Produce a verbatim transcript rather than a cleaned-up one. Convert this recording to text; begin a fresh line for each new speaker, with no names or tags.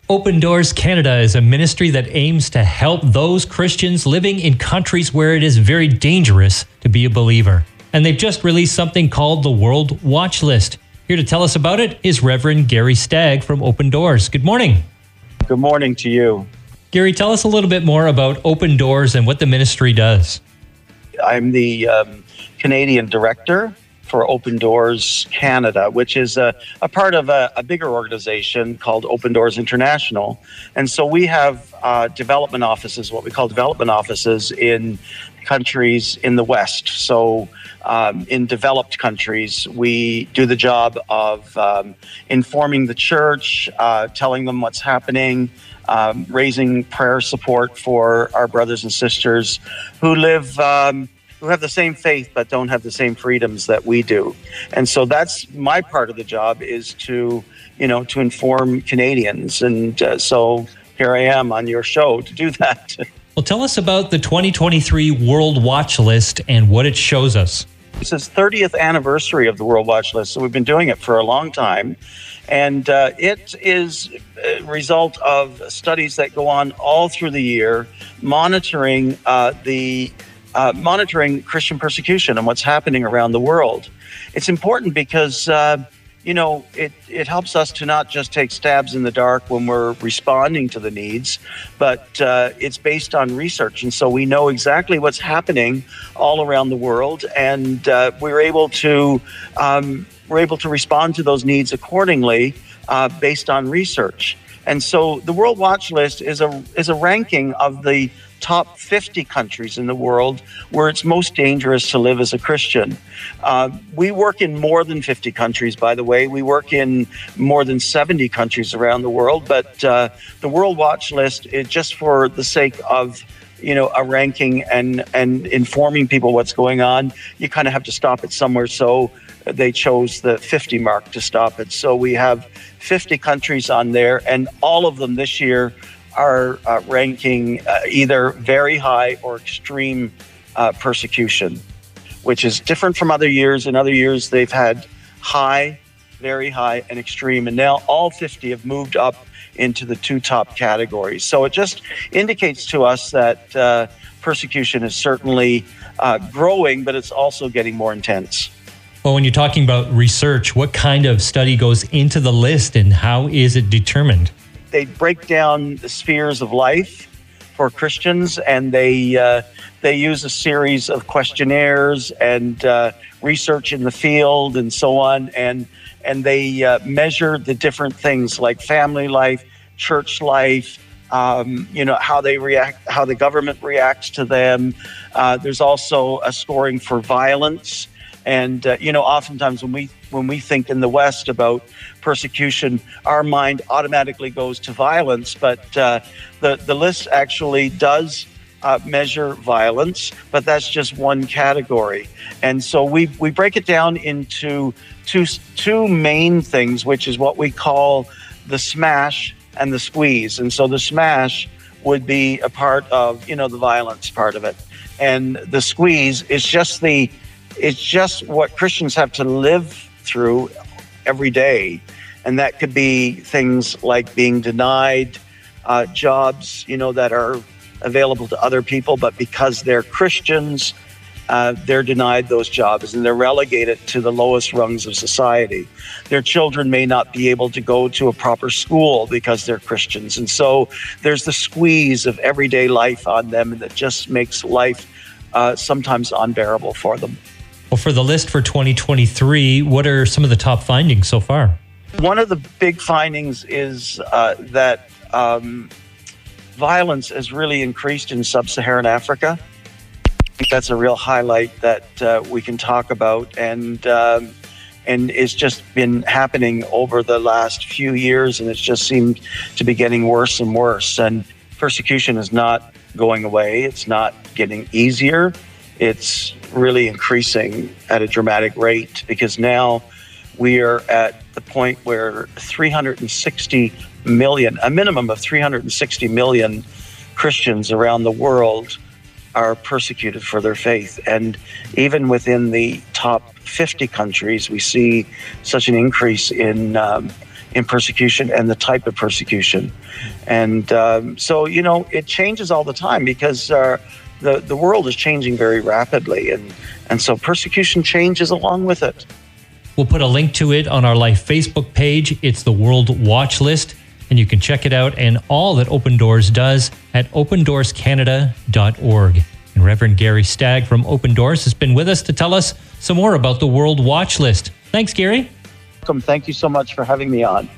Open Doors Canada is a ministry that aims to help those Christians living in countries where it is very dangerous to be a believer. And they've just released something called the World Watch List. Here to tell us about it is Reverend Gary Stagg from Open Doors. Good morning.
Good morning to you.
Gary, tell us a little bit more about Open Doors and what the ministry does.
I'm the um, Canadian director for Open Doors Canada, which is a, a part of a, a bigger organization called Open Doors International. And so we have uh, development offices, what we call development offices in countries in the West. So um, in developed countries, we do the job of um, informing the church, uh, telling them what's happening, um, raising prayer support for our brothers and sisters who live um, who have the same faith but don't have the same freedoms that we do. And so that's my part of the job, is to, you know, to inform Canadians. And uh, so here I am on your show to do that.
Well, tell us about the twenty twenty-three World Watch List and what it shows us.
This is thirtieth anniversary of the World Watch List, so we've been doing it for a long time. And uh, it is a result of studies that go on all through the year, monitoring uh, the Uh, monitoring Christian persecution and what's happening around the world. It's important because, uh, you know, it, it helps us to not just take stabs in the dark when we're responding to the needs, but uh, it's based on research. And so we know exactly what's happening all around the world, and uh, we're able to um, we're able to respond to those needs accordingly uh, based on research. And so the World Watch List is a is a ranking of the top fifty countries in the world where it's most dangerous to live as a Christian. Uh, we work in more than fifty countries, by the way. We work in more than seventy countries around the world. But uh, the World Watch List is just for the sake of, you know, a ranking and, and informing people what's going on. You kind of have to stop it somewhere. So they chose the fifty mark to stop it. So we have fifty countries on there, and all of them this year are uh, ranking uh, either very high or extreme uh, persecution, which is different from other years. In other years, they've had high, very high, and extreme. And now all fifty have moved up into the two top categories. So it just indicates to us that uh, persecution is certainly uh, growing, but it's also getting more intense.
Well, when you're talking about research, what kind of study goes into the list and how is it determined?
They break down the spheres of life for Christians, and they uh, they use a series of questionnaires and uh, research in the field and so on, and and they uh, measure the different things like family life, church life, um, you know, how they react, how the government reacts to them. Uh, there's also a scoring for violence. And, uh, you know, oftentimes when we when we think in the West about persecution, our mind automatically goes to violence. But uh, the, the list actually does uh, measure violence, but that's just one category. And so we, we break it down into two, two main things, which is what we call the smash and the squeeze. And so the smash would be a part of, you know, the violence part of it. And the squeeze is just the It's just what Christians have to live through every day. And that could be things like being denied uh, jobs, you know, that are available to other people, but because they're Christians, uh, they're denied those jobs and they're relegated to the lowest rungs of society. Their children may not be able to go to a proper school because they're Christians. And so there's the squeeze of everyday life on them that just makes life uh, sometimes unbearable for them.
Well, for the list for twenty twenty-three, what are some of the top findings so far?
One of the big findings is uh, that um, violence has really increased in sub-Saharan Africa. I think that's a real highlight that uh, we can talk about, and um, and it's just been happening over the last few years, and it's just seemed to be getting worse and worse. And persecution is not going away. It's not getting easier. It's really increasing at a dramatic rate, because now we are at the point where three hundred sixty million, a minimum of three hundred sixty million Christians around the world are persecuted for their faith. And even within the top fifty countries, we see such an increase in um, in persecution and the type of persecution. And um, so, you know, it changes all the time because uh, the, the world is changing very rapidly. And, and so persecution changes along with it.
We'll put a link to it on our Life Facebook page. It's the World Watch List, and you can check it out and all that Open Doors does at open doors canada dot org. And Reverend Gary Stagg from Open Doors has been with us to tell us some more about the World Watch List. Thanks, Gary.
Welcome. Thank you so much for having me on.